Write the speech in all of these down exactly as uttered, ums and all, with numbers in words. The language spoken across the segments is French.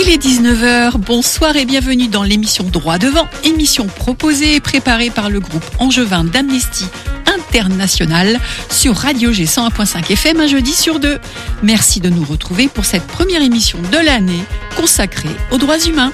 Il est dix-neuf heures, bonsoir et bienvenue dans l'émission Droit Devant, émission proposée et préparée par le groupe angevin d'Amnesty International sur Radio G cent un virgule cinq F M un jeudi sur deux. Merci de nous retrouver pour cette première émission de l'année consacrée aux droits humains.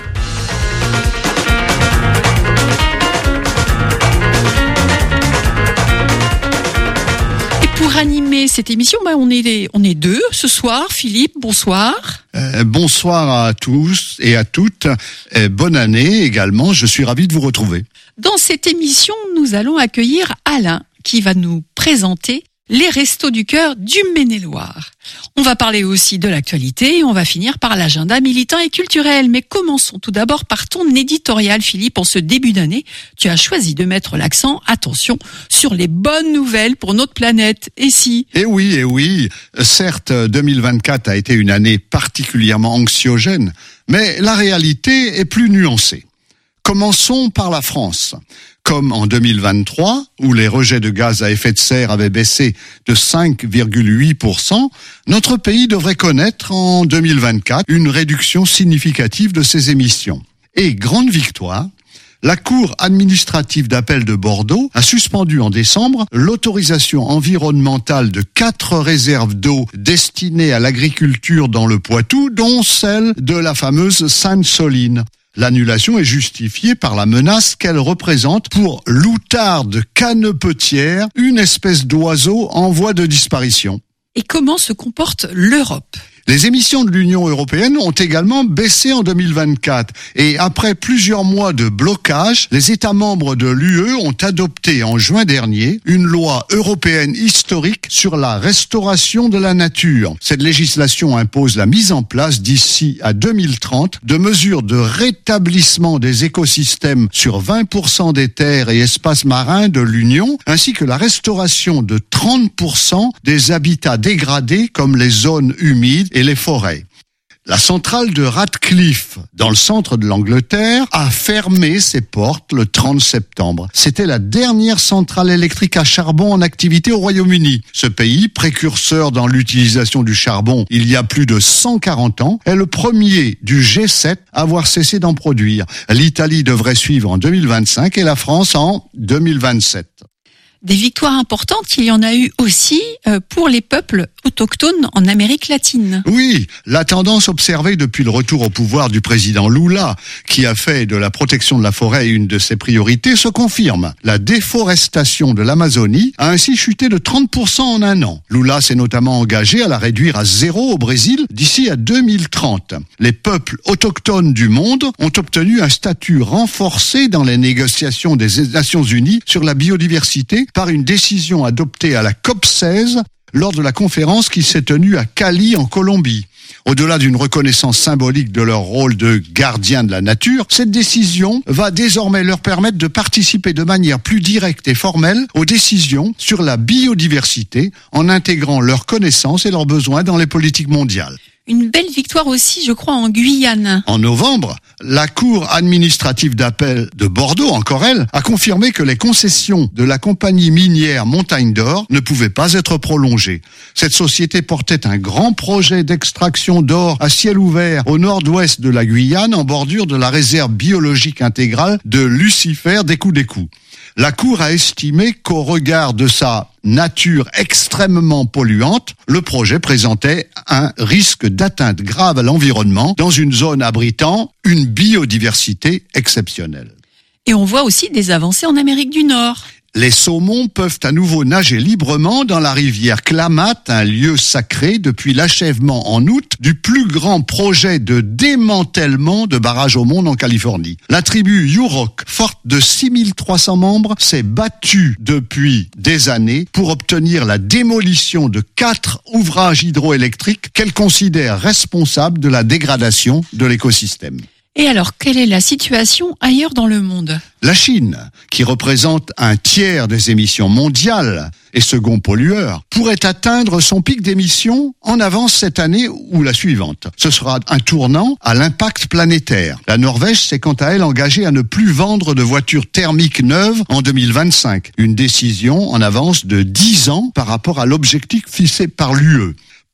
Pour animer cette émission, bah on est on est deux ce soir. Philippe, bonsoir. Euh, bonsoir à tous et à toutes. Euh, bonne année également. Je suis ravi de vous retrouver. Dans cette émission, nous allons accueillir Alain qui va nous présenter les Restos du Cœur du Maine-et-Loire. On va parler aussi de l'actualité et on va finir par l'agenda militant et culturel. Mais commençons tout d'abord par ton éditorial, Philippe. En ce début d'année, tu as choisi de mettre l'accent, attention, sur les bonnes nouvelles pour notre planète. Et si ? Eh oui, eh oui. Certes, deux mille vingt-quatre a été une année particulièrement anxiogène, mais la réalité est plus nuancée. Commençons par la France. Comme en deux mille vingt-trois, où les rejets de gaz à effet de serre avaient baissé de cinq virgule huit pour cent, notre pays devrait connaître en deux mille vingt-quatre une réduction significative de ses émissions. Et grande victoire, la Cour administrative d'appel de Bordeaux a suspendu en décembre l'autorisation environnementale de quatre réserves d'eau destinées à l'agriculture dans le Poitou, dont celle de la fameuse Sainte-Soline. L'annulation est justifiée par la menace qu'elle représente pour l'outarde cannepetière, une espèce d'oiseau en voie de disparition. Et comment se comporte l'Europe ? Les émissions de l'Union européenne ont également baissé en deux mille vingt-quatre et après plusieurs mois de blocage, les États membres de l'U E ont adopté en juin dernier une loi européenne historique sur la restauration de la nature. Cette législation impose la mise en place d'ici à deux mille trente de mesures de rétablissement des écosystèmes sur vingt pour cent des terres et espaces marins de l'Union, ainsi que la restauration de trente pour cent des habitats dégradés comme les zones humides et les forêts. La centrale de Ratcliffe, dans le centre de l'Angleterre, a fermé ses portes le trente septembre. C'était la dernière centrale électrique à charbon en activité au Royaume-Uni. Ce pays, précurseur dans l'utilisation du charbon il y a plus de cent quarante ans, est le premier du G sept à avoir cessé d'en produire. L'Italie devrait suivre en deux mille vingt-cinq et la France en deux mille vingt-sept. Des victoires importantes, il y en a eu aussi pour les peuples autochtones en Amérique latine. Oui, la tendance observée depuis le retour au pouvoir du président Lula, qui a fait de la protection de la forêt une de ses priorités, se confirme. La déforestation de l'Amazonie a ainsi chuté de trente pour cent en un an. Lula s'est notamment engagé à la réduire à zéro au Brésil d'ici à deux mille trente. Les peuples autochtones du monde ont obtenu un statut renforcé dans les négociations des Nations Unies sur la biodiversité par une décision adoptée à la COP seize lors de la conférence qui s'est tenue à Cali en Colombie. Au-delà d'une reconnaissance symbolique de leur rôle de gardien de la nature, cette décision va désormais leur permettre de participer de manière plus directe et formelle aux décisions sur la biodiversité en intégrant leurs connaissances et leurs besoins dans les politiques mondiales. Une belle victoire aussi, je crois, en Guyane. En novembre, la Cour administrative d'appel de Bordeaux, encore elle, a confirmé que les concessions de la compagnie minière Montagne d'Or ne pouvaient pas être prolongées. Cette société portait un grand projet d'extraction d'or à ciel ouvert au nord-ouest de la Guyane, en bordure de la réserve biologique intégrale de Lucifer des Coups des Coups. La Cour a estimé qu'au regard de sa nature extrêmement polluante, le projet présentait un risque d'atteinte grave à l'environnement dans une zone abritant une biodiversité exceptionnelle. Et on voit aussi des avancées en Amérique du Nord. Les saumons peuvent à nouveau nager librement dans la rivière Klamath, un lieu sacré depuis l'achèvement en août du plus grand projet de démantèlement de barrages au monde en Californie. La tribu Yurok, forte de six mille trois cents membres, s'est battue depuis des années pour obtenir la démolition de quatre ouvrages hydroélectriques qu'elle considère responsables de la dégradation de l'écosystème. Et alors, quelle est la situation ailleurs dans le monde ? La Chine, qui représente un tiers des émissions mondiales et second pollueur, pourrait atteindre son pic d'émissions en avance cette année ou la suivante. Ce sera un tournant à l'impact planétaire. La Norvège s'est quant à elle engagée à ne plus vendre de voitures thermiques neuves en deux mille vingt-cinq. Une décision en avance de dix ans par rapport à l'objectif fixé par l'U E.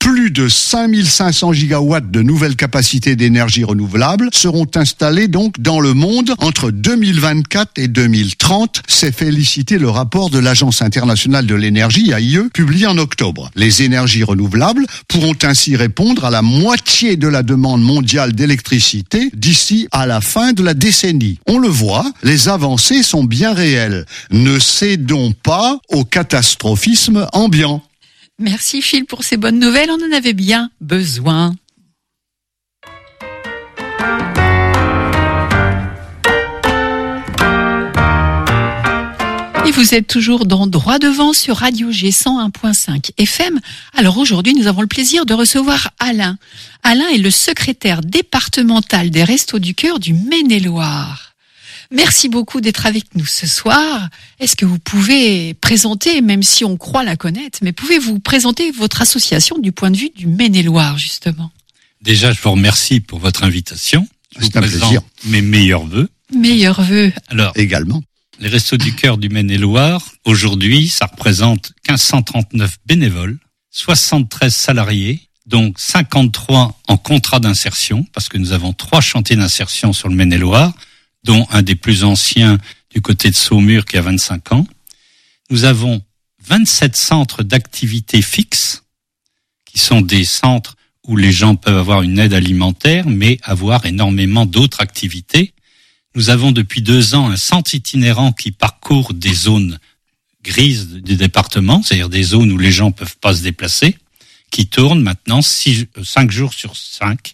Plus de cinq mille cinq cents gigawatts de nouvelles capacités d'énergie renouvelable seront installées donc dans le monde entre deux mille vingt-quatre et deux mille trente. C'est féliciter le rapport de l'Agence internationale de l'énergie, A I E, publié en octobre. Les énergies renouvelables pourront ainsi répondre à la moitié de la demande mondiale d'électricité d'ici à la fin de la décennie. On le voit, les avancées sont bien réelles. Ne cédons pas au catastrophisme ambiant. Merci Phil pour ces bonnes nouvelles, on en avait bien besoin. Et vous êtes toujours dans Droit Devant sur Radio G cent un virgule cinq F M. Alors aujourd'hui, nous avons le plaisir de recevoir Alain. Alain est le secrétaire départemental des Restos du Cœur du Maine-et-Loire. Merci beaucoup d'être avec nous ce soir. Est-ce que vous pouvez présenter, même si on croit la connaître, mais pouvez-vous présenter votre association du point de vue du Maine-et-Loire, justement? Déjà, je vous remercie pour votre invitation. Je vous présente mes meilleurs vœux. Meilleurs vœux. Alors, également. Les Restos du Cœur du Maine-et-Loire, aujourd'hui, ça représente mille cinq cent trente-neuf bénévoles, soixante-treize salariés, donc cinquante-trois en contrat d'insertion, parce que nous avons trois chantiers d'insertion sur le Maine-et-Loire, dont un des plus anciens du côté de Saumur qui a vingt-cinq ans. Nous avons vingt-sept centres d'activité fixes, qui sont des centres où les gens peuvent avoir une aide alimentaire, mais avoir énormément d'autres activités. Nous avons depuis deux ans un centre itinérant qui parcourt des zones grises du département, c'est-à-dire des zones où les gens peuvent pas se déplacer, qui tourne maintenant six, cinq jours sur cinq.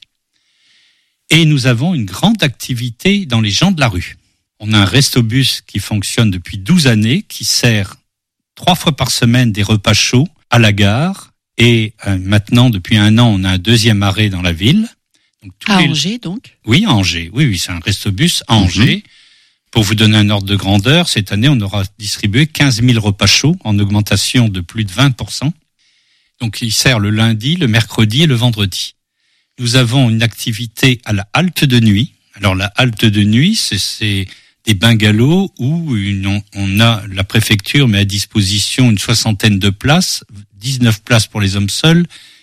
Et nous avons une grande activité dans les gens de la rue. On a un restobus qui fonctionne depuis douze années, qui sert trois fois par semaine des repas chauds à la gare. Et euh, maintenant, depuis un an, on a un deuxième arrêt dans la ville. Donc, à les... Angers, donc? Oui, à Angers. Oui, oui, c'est un restobus à Angers. Mmh. Pour vous donner un ordre de grandeur, cette année, on aura distribué quinze mille repas chauds en augmentation de plus de vingt pour cent. Donc, il sert le lundi, le mercredi et le vendredi. Nous avons une activité à la halte de nuit. Alors la halte de nuit, c'est, c'est des bungalows où une, on, on a la préfecture met à disposition une soixantaine de places, dix-neuf places pour les hommes seuls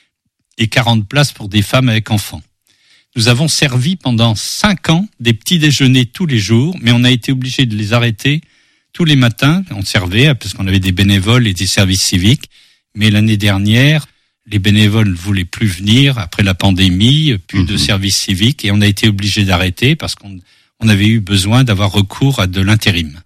et quarante places pour des femmes avec enfants. Nous avons servi pendant cinq ans des petits déjeuners tous les jours, mais on a été obligé de les arrêter tous les matins. On servait parce qu'on avait des bénévoles et des services civiques. Mais l'année dernière, les bénévoles ne voulaient plus venir après la pandémie, plus mmh. de services civiques, et on a été obligé d'arrêter parce qu'on on avait eu besoin d'avoir recours à de l'intérim.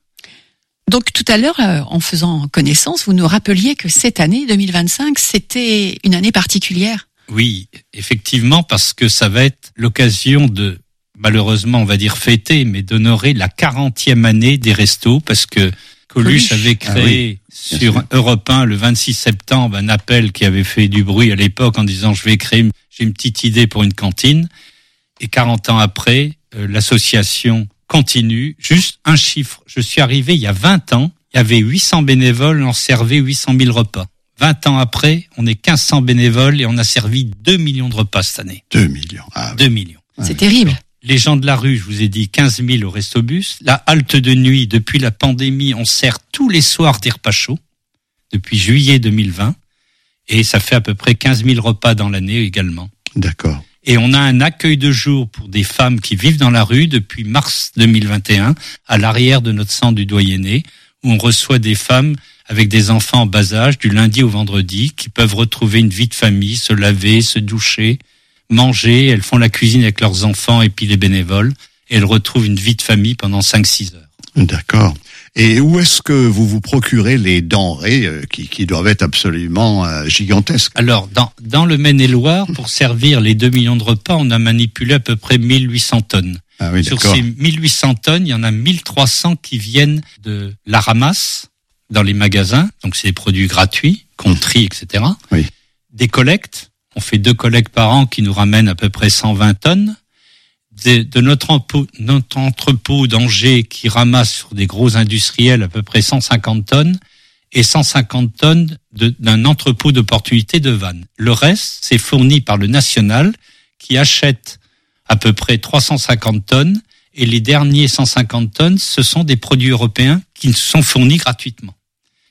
Donc tout à l'heure, euh, en faisant connaissance, vous nous rappeliez que cette année deux mille vingt-cinq, c'était une année particulière. Oui, effectivement, parce que ça va être l'occasion de, malheureusement, on va dire fêter, mais d'honorer la quarantième année des restos, parce que Coluche avait créé ah oui, sur Europe un le vingt-six septembre un appel qui avait fait du bruit à l'époque en disant je vais créer, j'ai une petite idée pour une cantine. Et quarante ans après, euh, l'association continue. Juste un chiffre. Je suis arrivé il y a vingt ans, il y avait huit cents bénévoles, on servait huit cent mille repas. vingt ans après, on est quinze cents bénévoles et on a servi deux millions de repas cette année. deux millions. Ah oui. deux millions. C'est ah, terrible. Les gens de la rue, je vous ai dit quinze mille au restobus. La halte de nuit, depuis la pandémie, on sert tous les soirs des repas chauds, depuis juillet deux mille vingt. Et ça fait à peu près quinze mille repas dans l'année également. D'accord. Et on a un accueil de jour pour des femmes qui vivent dans la rue depuis mars deux mille vingt et un, à l'arrière de notre centre du Doyenné, où on reçoit des femmes avec des enfants en bas âge, du lundi au vendredi, qui peuvent retrouver une vie de famille, se laver, se doucher, manger, elles font la cuisine avec leurs enfants et puis les bénévoles, et elles retrouvent une vie de famille pendant cinq six heures. D'accord. Et où est-ce que vous vous procurez les denrées euh, qui, qui doivent être absolument euh, gigantesques? Alors, dans, dans le Maine-et-Loire, pour servir les deux millions de repas, on a manipulé à peu près mille huit cents tonnes. Ah oui, Sur d'accord. ces mille huit cents tonnes, il y en a mille trois cents qui viennent de la ramasse dans les magasins, donc c'est des produits gratuits, qu'on trie, et cetera. Oui. Des collectes. On fait deux collectes par an qui nous ramènent à peu près cent vingt tonnes. De, de notre, entrepôt, notre entrepôt d'Angers qui ramasse sur des gros industriels à peu près cent cinquante tonnes et cent cinquante tonnes de, d'un entrepôt d'opportunités de Vannes. Le reste, c'est fourni par le national qui achète à peu près trois cent cinquante tonnes et les derniers cent cinquante tonnes, ce sont des produits européens qui sont fournis gratuitement.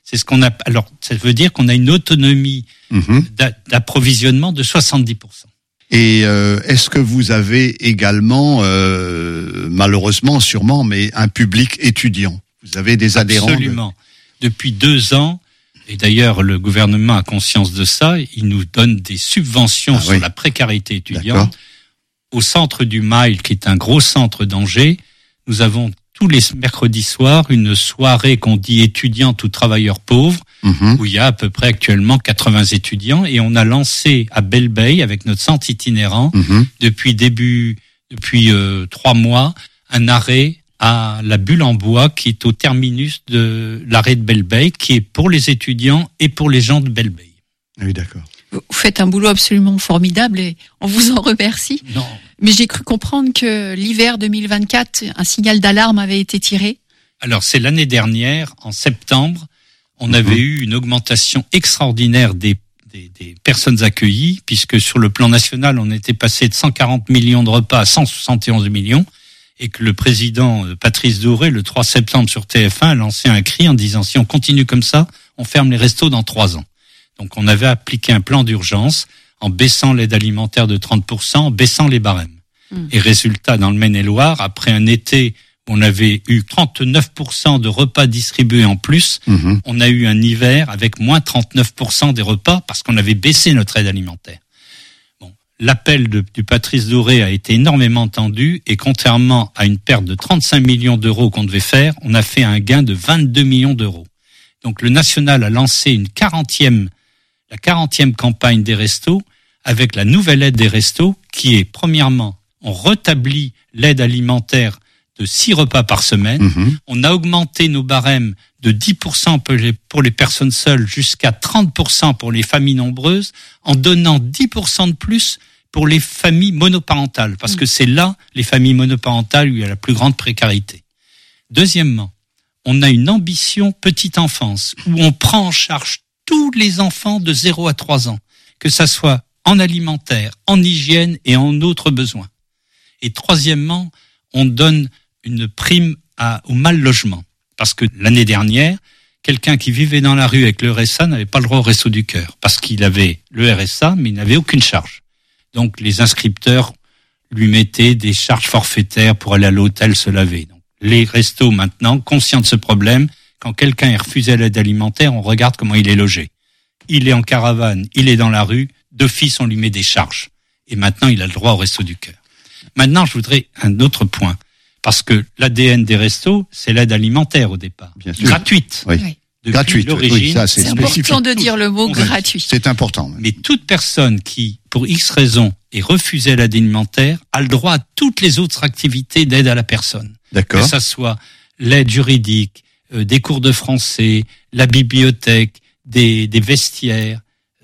C'est ce qu'on a. Alors, ça veut dire qu'on a une autonomie Mmh. d'a- d'approvisionnement de soixante-dix pour cent. Et euh, est-ce que vous avez également, euh, malheureusement, sûrement, mais un public étudiant? Vous avez des adhérents? Absolument. De... Depuis deux ans, et d'ailleurs le gouvernement a conscience de ça, il nous donne des subventions ah, sur oui. la précarité étudiante. D'accord. Au centre du Mail, qui est un gros centre d'Angers, nous avons tous les mercredis soirs une soirée qu'on dit étudiante ou travailleurs pauvres, Mmh. où il y a à peu près actuellement quatre-vingts étudiants, et on a lancé à Belle-Bay, avec notre centre itinérant, Mmh. depuis début, depuis euh, trois mois, un arrêt à la Bulle en Bois, qui est au terminus de l'arrêt de Belle-Bay, qui est pour les étudiants et pour les gens de Belle-Bay. Oui, d'accord. Vous faites un boulot absolument formidable et on vous en remercie. Non. Mais j'ai cru comprendre que l'hiver deux mille vingt-quatre, un signal d'alarme avait été tiré. Alors, c'est l'année dernière, en septembre, on avait Mhm. eu une augmentation extraordinaire des, des, des personnes accueillies, puisque sur le plan national, on était passé de cent quarante millions de repas à cent soixante et onze millions, et que le président euh, Patrice Doré, le trois septembre sur T F un, a lancé un cri en disant « Si on continue comme ça, on ferme les restos dans trois ans ». Donc, on avait appliqué un plan d'urgence en baissant l'aide alimentaire de trente pour cent, en baissant les barèmes. Mhm. Et résultat, dans le Maine-et-Loire, après un été où on avait eu trente-neuf pour cent de repas distribués en plus, Mmh. on a eu un hiver avec moins trente-neuf pour cent des repas parce qu'on avait baissé notre aide alimentaire. Bon, l'appel de, du Patrice Doré a été énormément entendu et contrairement à une perte de trente-cinq millions d'euros qu'on devait faire, on a fait un gain de vingt-deux millions d'euros. Donc le national a lancé une quarantième, la quarantième campagne des restos avec la nouvelle aide des restos qui est, premièrement, on rétablit l'aide alimentaire de six repas par semaine. Mmh. On a augmenté nos barèmes de dix pour cent pour les, pour les personnes seules jusqu'à trente pour cent pour les familles nombreuses, en donnant dix pour cent de plus pour les familles monoparentales, parce que c'est là, les familles monoparentales, où il y a la plus grande précarité. Deuxièmement, on a une ambition petite enfance, où on prend en charge tous les enfants de zéro à trois ans, que ça soit en alimentaire, en hygiène et en autres besoins. Et troisièmement, on donne une prime à, au mal logement. Parce que l'année dernière, quelqu'un qui vivait dans la rue avec le R S A n'avait pas le droit au Resto du Cœur. Parce qu'il avait le R S A, mais il n'avait aucune charge. Donc les inscripteurs lui mettaient des charges forfaitaires pour aller à l'hôtel se laver. Donc, les restos maintenant, conscients de ce problème, quand quelqu'un est refusé l'aide alimentaire, on regarde comment il est logé. Il est en caravane, il est dans la rue, d'office on lui met des charges. Et maintenant il a le droit au Resto du Cœur. Maintenant, je voudrais un autre point, parce que l'A D N des restos, c'est l'aide alimentaire au départ, Bien sûr. gratuite. Oui. Oui. Depuis Gratuite, l'origine, oui, ça, c'est C'est spécifique. important de dire le mot Oui. gratuit. C'est important. mais toute personne qui, pour X raison, est refusée l'aide alimentaire, a le droit à toutes les autres activités d'aide à la personne. D'accord. Que ça soit l'aide juridique, euh, des cours de français, la bibliothèque, des, des vestiaires.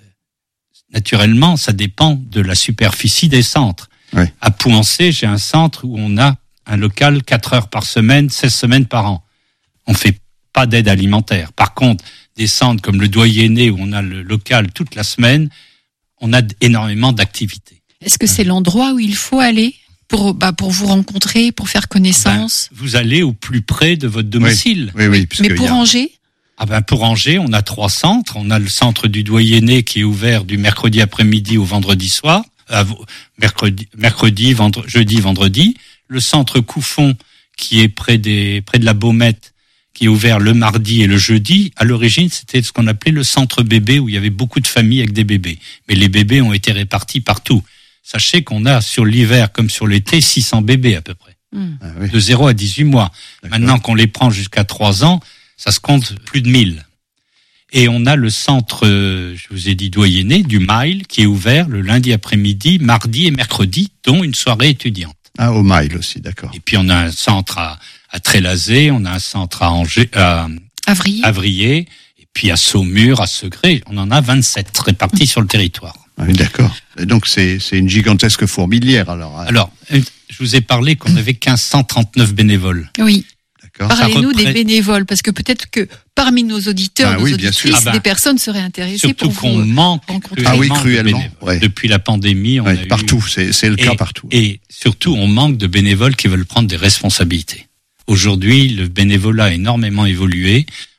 Naturellement, ça dépend de la superficie des centres. Ouais. À Pouancé, j'ai un centre où on a un local quatre heures par semaine, seize semaines par an. On fait pas d'aide alimentaire. Par contre, des centres comme le Doyenné où on a le local toute la semaine, on a énormément d'activités. Est-ce que c'est l'endroit où il faut aller pour, bah, pour vous rencontrer, pour faire connaissance? Ben, vous allez au plus près de votre domicile. Oui, oui. parce Mais qu'il pour y a- Angers, Ah ben pour Angers, on a trois centres. On a le centre du Doyenné qui est ouvert du mercredi après-midi au vendredi soir, euh, mercredi, mercredi, vendre, jeudi, vendredi. Le centre Couffon qui est près des près de la Baumette, qui est ouvert le mardi et le jeudi. À l'origine, c'était ce qu'on appelait le centre bébé où il y avait beaucoup de familles avec des bébés. Mais les bébés ont été répartis partout. Sachez qu'on a sur l'hiver comme sur l'été six cents bébés à peu près, hmm. Ah, oui. de zéro à dix-huit mois. D'accord. Maintenant qu'on les prend jusqu'à trois ans, ça se compte plus de mille. Et on a le centre, euh, je vous ai dit Doyenné, du Mail, qui est ouvert le lundi après-midi, mardi et mercredi, dont une soirée étudiante. Ah, au Mail aussi, d'accord. Et puis on a un centre à, à Trélazé, on a un centre à Angers, à Avril. Avrier, et puis à Saumur, à Segré. On en a vingt-sept répartis sur le territoire. Ah, oui, d'accord. Et donc c'est c'est une gigantesque fourmilière alors. hein. Alors, euh, je vous ai parlé qu'on avait quinze cent trente-neuf bénévoles. Oui. D'accord. Parlez-nous représente- des bénévoles, parce que peut-être que parmi nos auditeurs, Ah nos oui, bien sûr. auditrices, Ah ben, des personnes seraient intéressées Surtout pour qu'on vous. manque rencontrer. Ah oui, de cruellement, bénévoles. ouais. Depuis la pandémie, on Ouais, a eu partout, c'est c'est le cas Et- partout. Et surtout, on manque de bénévoles qui veulent prendre des responsabilités. Aujourd'hui, le bénévolat a énormément évolué.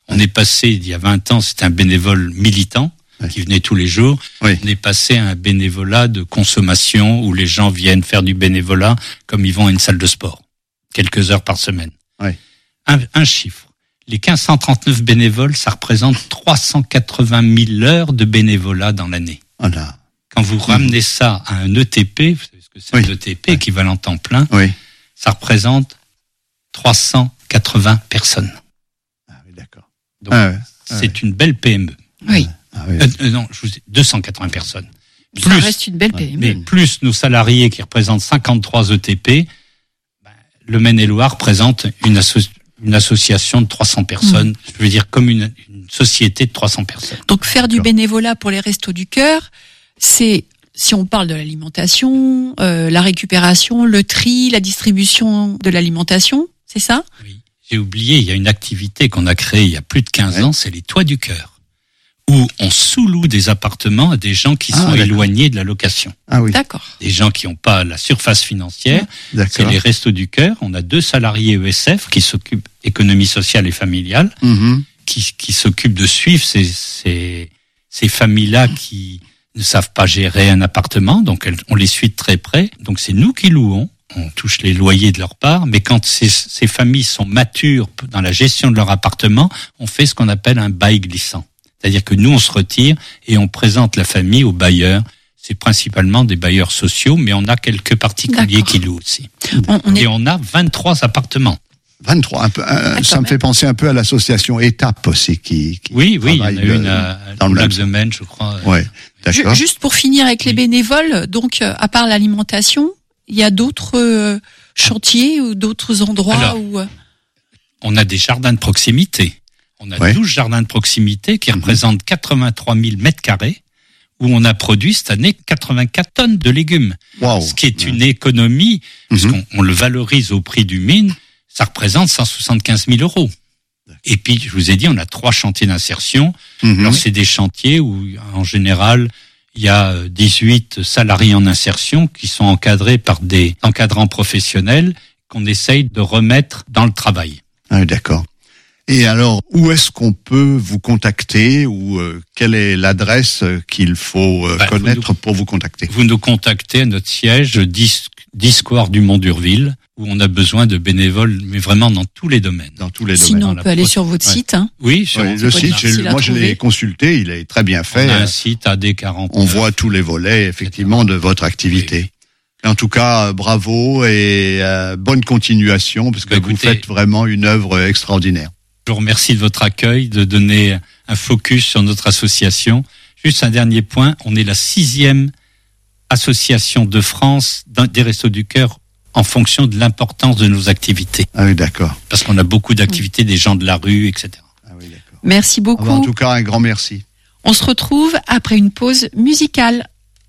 On est passé, il y a vingt ans, c'était un bénévole militant ouais. qui venait tous les jours. Oui. On est passé à un bénévolat de consommation où les gens viennent faire du bénévolat comme ils vont à une salle de sport, quelques heures par semaine. Oui. Un, un chiffre. Les mille cinq cent trente-neuf bénévoles, ça représente trois cent quatre-vingt mille heures de bénévolat dans l'année. Voilà. Quand vous ramenez ça à un E T P, vous savez ce que c'est oui. un E T P, oui. équivalent temps plein, oui. ça représente trois cent quatre-vingts personnes. Ah oui, d'accord. Donc, ah ouais. c'est ah ouais. une belle P M E. Oui. Ah oui. Euh, non, je vous dis deux cent quatre-vingts personnes. Ça plus, reste une belle P M E. Mais plus nos salariés qui représentent cinquante-trois E T P, ben, le Maine-et-Loire représente une, asso- une association de trois cents personnes. Mmh. Je veux dire comme une, une société de trois cents personnes. Donc faire du bénévolat pour les Restos du Cœur, c'est, si on parle de l'alimentation, euh, la récupération, le tri, la distribution de l'alimentation, c'est ça ? Oui. J'ai oublié, il y a une activité qu'on a créée il y a plus de quinze ouais. ans, c'est les Toits du Cœur, où on sous-loue des appartements à des gens qui ah, sont d'accord. éloignés de la location. Ah oui. D'accord. Des gens qui n'ont pas la surface financière. D'accord. C'est les Restos du Cœur. On a deux salariés E S F qui s'occupent économie sociale et familiale, mm-hmm. qui, qui s'occupent de suivre ces, ces, ces familles-là qui ne savent pas gérer un appartement, donc elles, on les suit de très près. Donc c'est nous qui louons, on touche les loyers de leur part, mais quand ces, ces familles sont matures dans la gestion de leur appartement, on fait ce qu'on appelle un bail glissant. C'est-à-dire que nous, on se retire et on présente la famille aux bailleurs. C'est principalement des bailleurs sociaux, mais on a quelques particuliers D'accord. qui louent aussi. On, on est... Et on a vingt-trois appartements. vingt-trois, un peu, un, ça me fait penser un peu à l'association Étape aussi qui, qui oui, oui, il y en a une à, dans le Lac-de-Maine, je crois. Ouais, d'accord. Juste pour finir avec les oui. bénévoles, donc à part l'alimentation, il y a d'autres euh, chantiers ou d'autres endroits Alors, où on a des jardins de proximité. On a ouais. douze jardins de proximité qui mmh. représentent quatre-vingt-trois mille mètres carrés où on a produit cette année quatre-vingt-quatre tonnes de légumes. Wow. Ce qui est une économie, mmh. puisqu'on on le valorise au prix du mine, ça représente cent soixante-quinze mille euros. Et puis, je vous ai dit, on a trois chantiers d'insertion. Mmh. Alors, c'est des chantiers où, en général, il y a dix-huit salariés en insertion qui sont encadrés par des encadrants professionnels qu'on essaye de remettre dans le travail. Ah, d'accord. Et alors, où est-ce qu'on peut vous contacter ou euh, quelle est l'adresse qu'il faut euh, bah, connaître vous nous, pour vous contacter ? Vous nous contactez à notre siège dix, dix square du Mont d'Urville, où on a besoin de bénévoles, mais vraiment dans tous les domaines. Dans tous les Sinon, domaines. on peut aller sur votre ouais. site. Hein. Oui, sur ouais, le site. J'ai, moi, je l'ai consulté. Il est très bien fait. On a un site A D quarante. On voit tous les volets, effectivement, de votre activité. Oui. En tout cas, bravo et euh, bonne continuation, parce que bah, écoutez, vous faites vraiment une œuvre extraordinaire. Je vous remercie de votre accueil, de donner un focus sur notre association. Juste un dernier point, on est la sixième association de France des Restos du Cœur en fonction de l'importance de nos activités. Ah oui, d'accord. Parce qu'on a beaucoup d'activités, des gens de la rue, et cetera. Ah oui, d'accord. Merci beaucoup. Ah ben, en tout cas, un grand merci. On se retrouve après une pause musicale.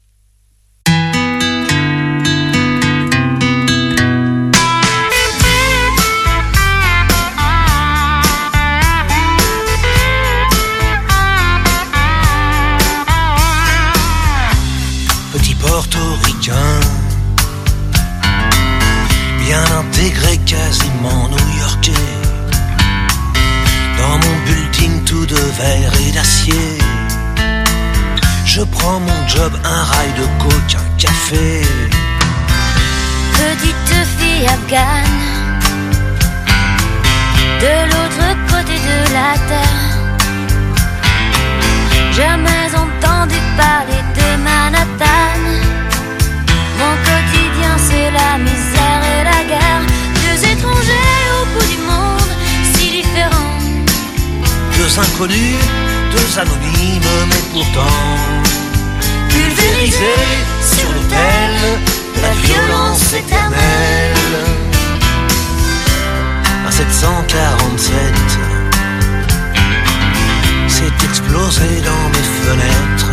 Portoricain, bien intégré, quasiment new-yorkais. Dans mon building tout de verre et d'acier, je prends mon job, un rail de coke, un café. Petite fille afghane, de l'autre côté de la terre, jamais entendu parler de Manhattan. Mon quotidien c'est la misère et la guerre. Deux étrangers au bout du monde, si différents. Deux inconnus, deux anonymes, mais pourtant pulvérisés sur l'autel de la violence éternelle. Un sept cent quarante-sept s'est explosé dans mes fenêtres.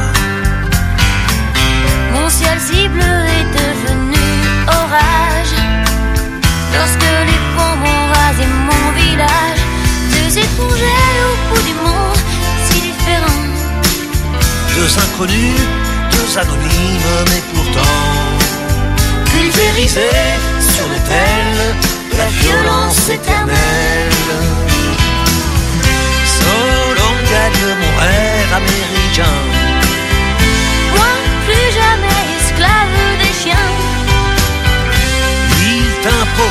Mon ciel si bleu est devenu orage lorsque les bombes ont rasé mon village. Deux étrangers au bout du monde, si différents. Deux inconnus, deux anonymes, mais pourtant pulvérisés sur l'autel de la violence éternelle. So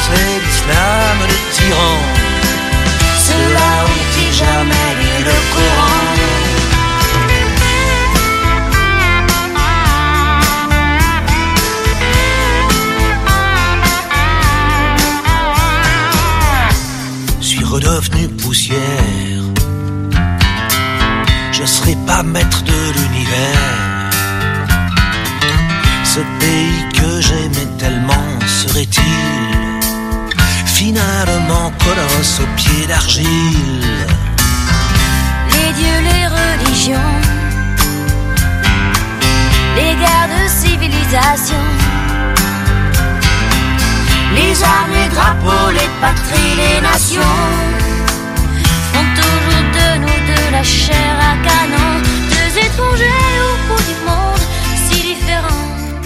et l'islam le tyran. Cela ont-ils jamais lu le Coran? Suis redevenu poussière. Je serai pas maître de l'univers. Ce pays que j'aimais tellement serait-il finalement colosse aux pieds d'argile? Les dieux, les religions, les guerres de civilisation, les armes, les drapeaux, les patries, les nations font toujours de nous de la chair à canon, deux étrangers au bout du monde si différents.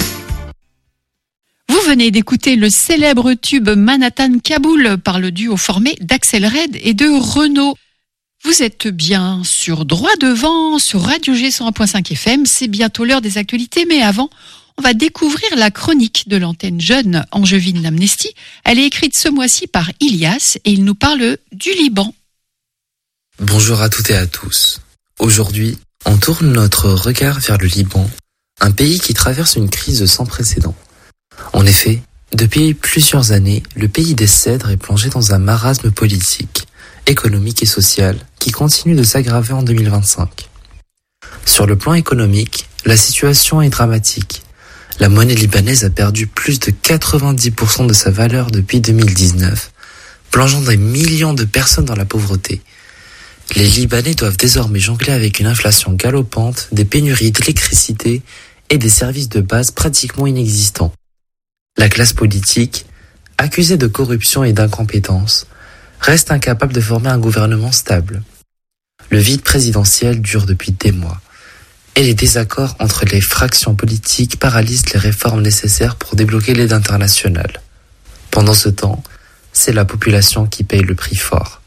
Vous venez d'écouter le célèbre tube Manhattan Kaboul par le duo formé d'Axel Red et de Renaud. Vous êtes bien sur Droit Devant, sur Radio G cent un point cinq F M. C'est bientôt l'heure des actualités, mais avant, on va découvrir la chronique de l'antenne jeune angevine d'Amnesty. Elle est écrite ce mois-ci par Ilias et il nous parle du Liban. Bonjour à toutes et à tous. Aujourd'hui, on tourne notre regard vers le Liban, un pays qui traverse une crise sans précédent. En effet, depuis plusieurs années, le pays des cèdres est plongé dans un marasme politique, économique et social qui continue de s'aggraver en deux mille vingt-cinq. Sur le plan économique, la situation est dramatique. La monnaie libanaise a perdu plus de quatre-vingt-dix pour cent de sa valeur depuis deux mille dix-neuf, plongeant des millions de personnes dans la pauvreté. Les Libanais doivent désormais jongler avec une inflation galopante, des pénuries d'électricité et des services de base pratiquement inexistants. La classe politique, accusée de corruption et d'incompétence, reste incapable de former un gouvernement stable. Le vide présidentiel dure depuis des mois, et les désaccords entre les fractions politiques paralysent les réformes nécessaires pour débloquer l'aide internationale. Pendant ce temps, c'est la population qui paye le prix fort.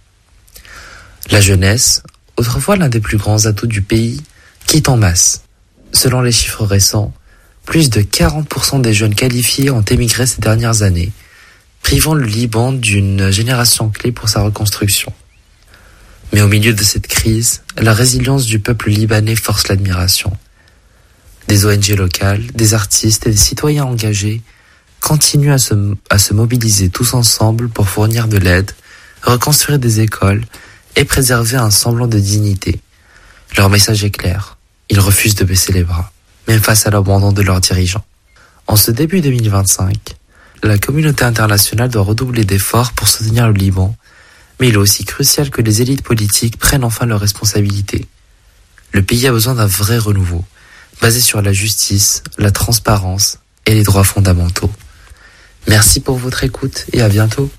La jeunesse, autrefois l'un des plus grands atouts du pays, quitte en masse. Selon les chiffres récents, plus de quarante pour cent des jeunes qualifiés ont émigré ces dernières années, privant le Liban d'une génération clé pour sa reconstruction. Mais au milieu de cette crise, la résilience du peuple libanais force l'admiration. Des O N G locales, des artistes et des citoyens engagés continuent à se, à se mobiliser tous ensemble pour fournir de l'aide, reconstruire des écoles et préserver un semblant de dignité. Leur message est clair, ils refusent de baisser les bras, même face à l'abandon de leurs dirigeants. En ce début deux mille vingt-cinq, la communauté internationale doit redoubler d'efforts pour soutenir le Liban, mais il est aussi crucial que les élites politiques prennent enfin leurs responsabilités. Le pays a besoin d'un vrai renouveau, basé sur la justice, la transparence et les droits fondamentaux. Merci pour votre écoute et à bientôt.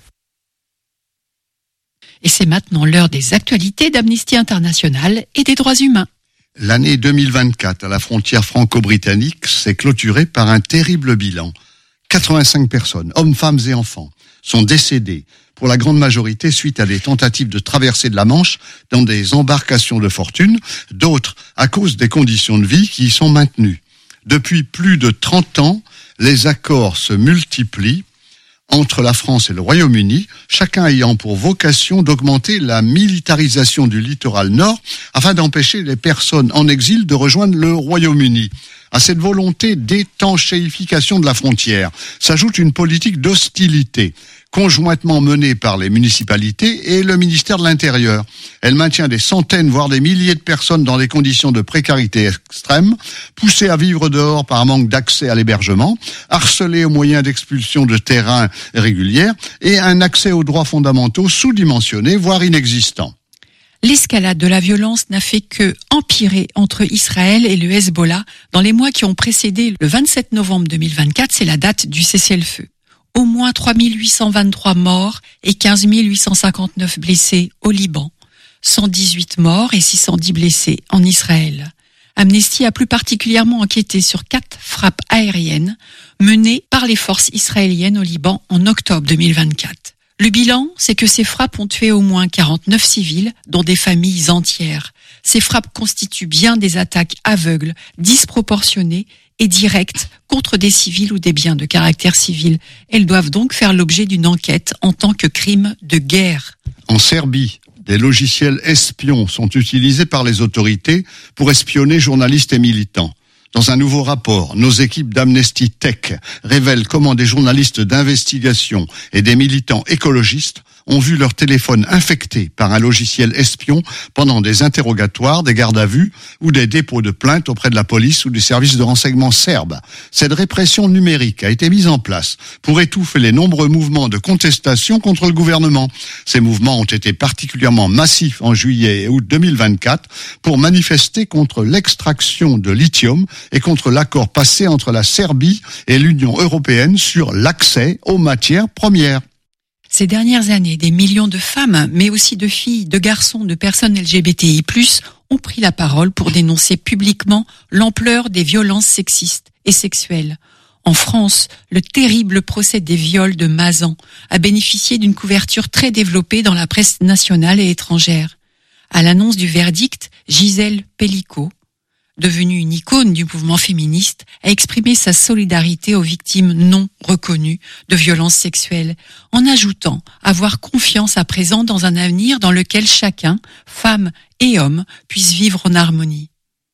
Et c'est maintenant l'heure des actualités d'Amnesty International et des droits humains. L'année deux mille vingt-quatre à la frontière franco-britannique s'est clôturée par un terrible bilan. quatre-vingt-cinq personnes, hommes, femmes et enfants, sont décédées, pour la grande majorité suite à des tentatives de traversée de la Manche dans des embarcations de fortune, d'autres à cause des conditions de vie qui y sont maintenues. Depuis plus de trente ans, les accords se multiplient entre la France et le Royaume-Uni, chacun ayant pour vocation d'augmenter la militarisation du littoral nord afin d'empêcher les personnes en exil de rejoindre le Royaume-Uni. À cette volonté d'étanchéification de la frontière s'ajoute une politique d'hostilité, conjointement menée par les municipalités et le ministère de l'Intérieur. Elle maintient des centaines, voire des milliers de personnes dans des conditions de précarité extrême, poussées à vivre dehors par manque d'accès à l'hébergement, harcelées au moyen d'expulsions de terrains régulières et un accès aux droits fondamentaux sous-dimensionné, voire inexistant. L'escalade de la violence n'a fait que empirer entre Israël et le Hezbollah dans les mois qui ont précédé le vingt-sept novembre deux mille vingt-quatre, c'est la date du cessez-le-feu. Au moins trois mille huit cent vingt-trois morts et quinze mille huit cent cinquante-neuf blessés au Liban, cent dix-huit morts et six cent dix blessés en Israël. Amnesty a plus particulièrement enquêté sur quatre frappes aériennes menées par les forces israéliennes au Liban en octobre deux mille vingt-quatre. Le bilan, c'est que ces frappes ont tué au moins quarante-neuf civils, dont des familles entières. Ces frappes constituent bien des attaques aveugles, disproportionnées et directe contre des civils ou des biens de caractère civil. Elles doivent donc faire l'objet d'une enquête en tant que crime de guerre. En Serbie, des logiciels espions sont utilisés par les autorités pour espionner journalistes et militants. Dans un nouveau rapport, nos équipes d'Amnesty Tech révèlent comment des journalistes d'investigation et des militants écologistes ont vu leur téléphone infecté par un logiciel espion pendant des interrogatoires, des gardes à vue ou des dépôts de plaintes auprès de la police ou du service de renseignement serbe. Cette répression numérique a été mise en place pour étouffer les nombreux mouvements de contestation contre le gouvernement. Ces mouvements ont été particulièrement massifs en juillet et août deux mille vingt-quatre pour manifester contre l'extraction de lithium et contre l'accord passé entre la Serbie et l'Union européenne sur l'accès aux matières premières. Ces dernières années, des millions de femmes, mais aussi de filles, de garçons, de personnes L G B T I plus, ont pris la parole pour dénoncer publiquement l'ampleur des violences sexistes et sexuelles. En France, le terrible procès des viols de Mazan a bénéficié d'une couverture très développée dans la presse nationale et étrangère. À l'annonce du verdict, Gisèle Pellicot, devenue une icône du mouvement féministe, a exprimé sa solidarité aux victimes non reconnues de violences sexuelles, en ajoutant avoir confiance à présent dans un avenir dans lequel chacun, femme et homme, puisse vivre en harmonie.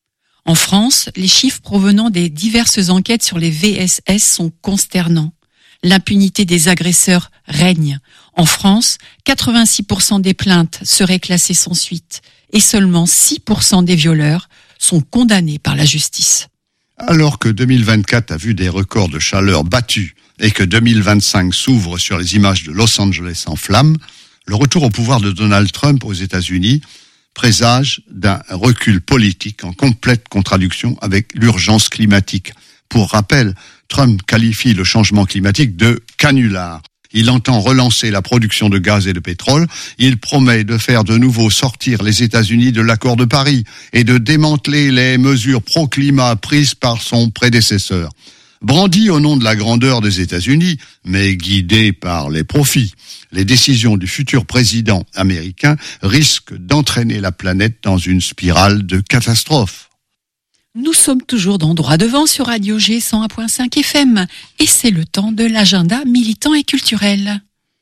En France, les chiffres provenant des diverses enquêtes sur les V S S sont consternants. L'impunité des agresseurs règne. En France, quatre-vingt-six pour cent des plaintes seraient classées sans suite et seulement six pour cent des violeurs sont condamnés par la justice. Alors que deux mille vingt-quatre a vu des records de chaleur battus et que deux mille vingt-cinq s'ouvre sur les images de Los Angeles en flammes, le retour au pouvoir de Donald Trump aux États-Unis présage d'un recul politique en complète contradiction avec l'urgence climatique. Pour rappel, Trump qualifie le changement climatique de canular. Il entend relancer la production de gaz et de pétrole. Il promet de faire de nouveau sortir les États-Unis de l'accord de Paris et de démanteler les mesures pro-climat prises par son prédécesseur. Brandi au nom de la grandeur des États-Unis, mais guidé par les profits, les décisions du futur président américain risquent d'entraîner la planète dans une spirale de catastrophe. Nous sommes toujours dans Droit Devant sur Radio G cent un virgule cinq F M et c'est le temps de l'agenda militant et culturel.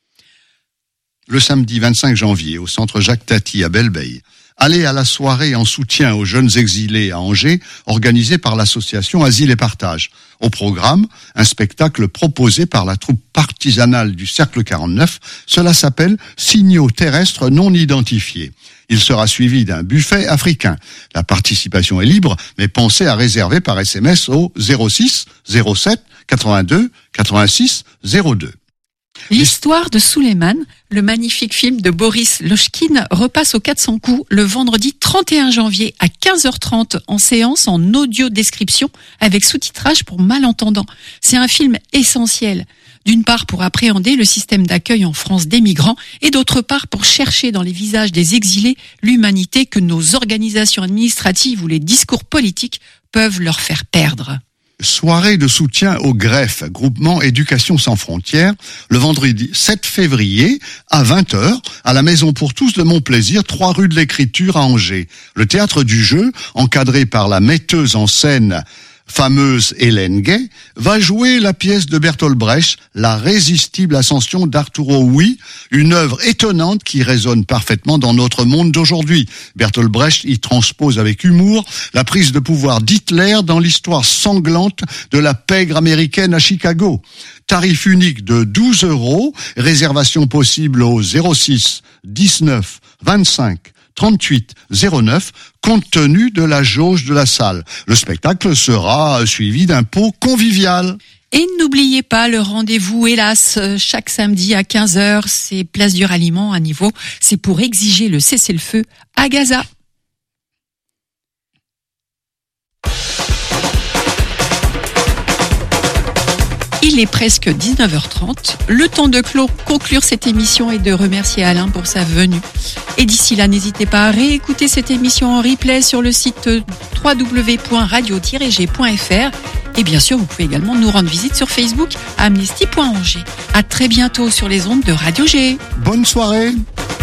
Le samedi vingt-cinq janvier, au centre Jacques Tati à Belle-Beille, allez à la soirée en soutien aux jeunes exilés à Angers, organisée par l'association Asile et Partage. Au programme, un spectacle proposé par la troupe partisanale du Cercle quarante-neuf. Cela s'appelle « Signaux terrestres non identifiés ». Il sera suivi d'un buffet africain. La participation est libre, mais pensez à réserver par S M S au zéro six zéro sept quatre-vingt-deux quatre-vingt-six zéro deux. L'histoire de Suleiman, le magnifique film de Boris Lochkine, repasse au quatre cents coups le vendredi trente et un janvier à quinze heures trente en séance en audio-description avec sous-titrage pour malentendants. C'est un film essentiel. D'une part pour appréhender le système d'accueil en France des migrants et d'autre part pour chercher dans les visages des exilés l'humanité que nos organisations administratives ou les discours politiques peuvent leur faire perdre. Soirée de soutien au greffe, groupement Éducation sans frontières, le vendredi sept février à vingt heures à la Maison pour tous de Montplaisir, trois rue de l'Écriture à Angers. Le théâtre du jeu, encadré par la metteuse en scène fameuse Hélène Gay, va jouer la pièce de Bertolt Brecht, La résistible ascension d'Arturo Ui, une œuvre étonnante qui résonne parfaitement dans notre monde d'aujourd'hui. Bertolt Brecht y transpose avec humour la prise de pouvoir d'Hitler dans l'histoire sanglante de la pègre américaine à Chicago. Tarif unique de douze euros, réservation possible au zéro six dix-neuf vingt-cinq trente-huit zéro neuf, compte tenu de la jauge de la salle. Le spectacle sera suivi d'un pot convivial. Et n'oubliez pas le rendez-vous, hélas, chaque samedi à quinze heures, c'est Place du Ralliement à Niveau. C'est pour exiger le cessez-le-feu à Gaza. Il est presque dix-neuf heures trente. Le temps de clore, conclure cette émission et de remercier Alain pour sa venue. Et d'ici là, n'hésitez pas à réécouter cette émission en replay sur le site w w w point radio tiret g point f r. Et bien sûr, vous pouvez également nous rendre visite sur Facebook à amnesty point angers. À très bientôt sur les ondes de Radio G. Bonne soirée.